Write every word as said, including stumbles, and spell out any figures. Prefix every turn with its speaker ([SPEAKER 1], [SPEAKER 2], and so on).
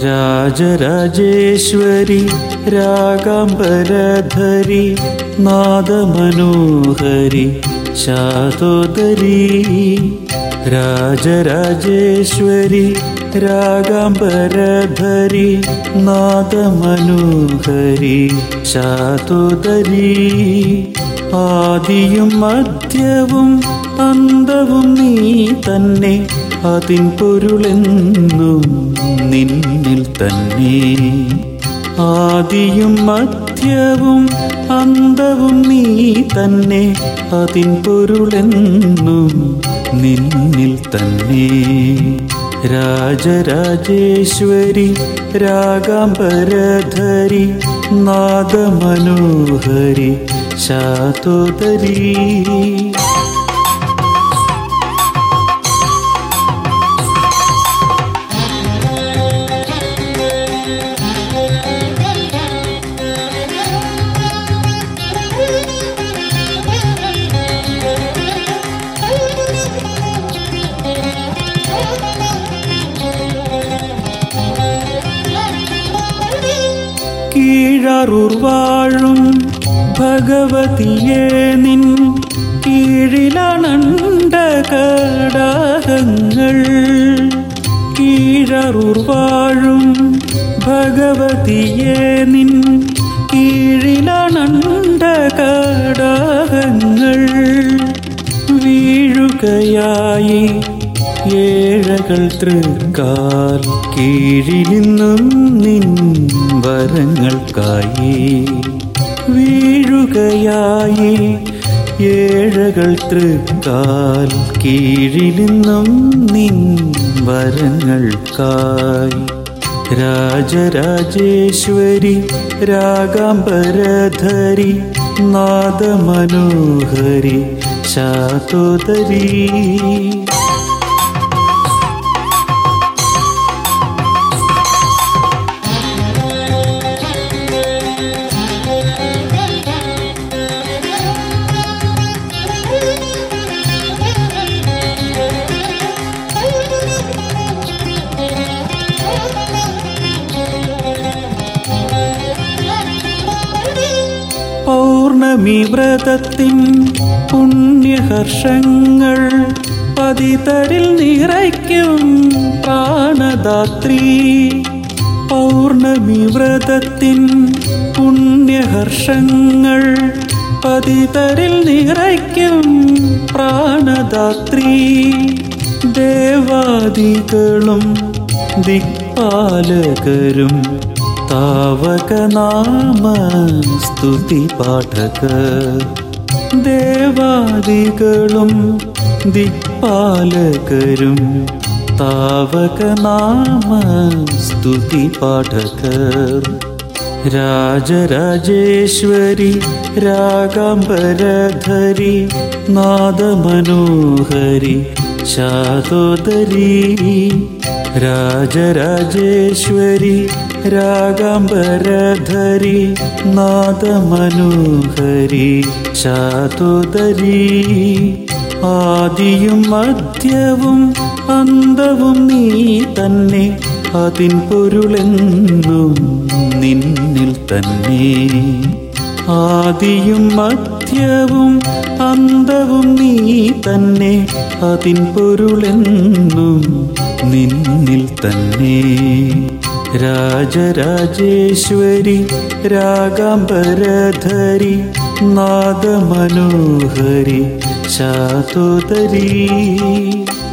[SPEAKER 1] രാജരാജേശ്വരി രാഗാംബരധരി നാദമനോഹരി ശാതോദരീ. രാജരാജേശ്വരി രാഗാംബരധരി നാദമനോഹരി ശാതോദരീ. ആദിയും മധ്യവും അന്തവും നീ തന്നെ, അതിൻ പൊരുളെന്നും നിന്നിൽ തന്നെ. ആദിയും മധ്യവും അന്തവും നീ തന്നെ, അതിൻ പൊരുളെന്നും നിന്നിൽ തന്നെ. രാജരാജേശ്വരി രാഗാംബരധരി നാദമനോഹരി ശാതോദരീ. കീഴാറൂർ വാഴും ഭഗവതിയെ നിൻ കീഴിലണണ്ട കടാഹങ്ങൾ. കീഴാറൂർ വാഴും ഭഗവതിയെ നിൻ കീഴിലണണ്ട കടാഹങ്ങൾ. വീഴുകയായി ഏഴകൾ തൃക്കാൽ കീഴിലിന്നും നിൻ വരങ്ങൾക്കായി. വീഴുകയായി ഏഴകൾ തൃക്കാൽ കീഴിലിന്നും നിൻ വരങ്ങൾക്കായി. രാജരാജേശ്വരി രാഗാംബരധരി നാദമനോഹരി ശാതോദരീ. പൗർണമി വ്രതത്തിൻ പുണ്യഹർഷങ്ങൾ പതിതരിൽ നിറയ്ക്കും പ്രാണദാത്രീ. പൗർണമി വ്രതത്തിൻ പുണ്യഹർഷങ്ങൾ പതിതരിൽ നിറയ്ക്കും പ്രാണദാത്രീ. ദേവാദികളും ദിക്പാലകരും താവകനാമ സ്തുതി പാഠകർ. ദേവാദികളും ദിക്പാലകരും താവകനാമ സ്തുതി പാഠകർ. രാജരാജേശ്വരി രാഗാംബരധരി നാദമനോഹരി ശാതോദരീ. രാജരാജേശ്വരി രാഗാംബരധരി നാദമനോഹരി ശാതോദരീ. ആദിയും മധ്യവും അന്തവും നീ തന്നെ, അതിൻ പൊരുളെന്നും നിന്നിൽ തന്നെ. ആദിയും മധ്യവും അന്തവും നീ തന്നെ, അതിൻ പൊരുളെന്നും നിന്നിൽ തന്നെ. രാജരാജേശ്വരി രാഗാംബരധരി നാദമനോഹരി ശാതോദരീ.